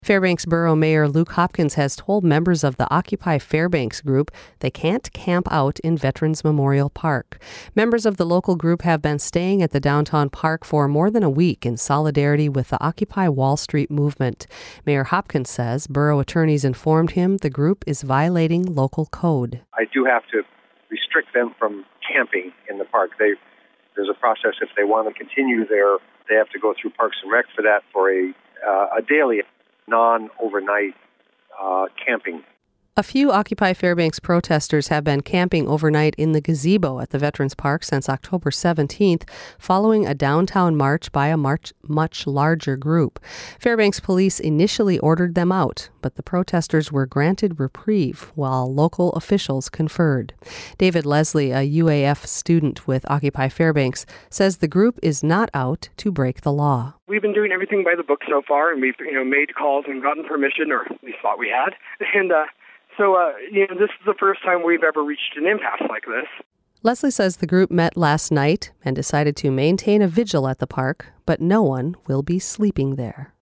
Fairbanks Borough Mayor Luke Hopkins has told members of the Occupy Fairbanks group they can't camp out in Veterans Memorial Park. Members of the local group have been staying at the downtown park for more than a week in solidarity with the Occupy Wall Street movement. Mayor Hopkins says borough attorneys informed him the group is violating local code. I do have to restrict them from camping in the park. There's a process. If they want to continue there, they have to go through Parks and Rec for that, for a daily non-overnight camping. A few Occupy Fairbanks protesters have been camping overnight in the gazebo at the Veterans Park since October 17th, following a downtown march by a much larger group. Fairbanks police initially ordered them out, but the protesters were granted reprieve while local officials conferred. David Leslie, a UAF student with Occupy Fairbanks, says the group is not out to break the law. We've been doing everything by the book so far, and we've made calls and gotten permission, or at least thought we had. And So this is the first time we've ever reached an impasse like this. Leslie says the group met last night and decided to maintain a vigil at the park, but no one will be sleeping there.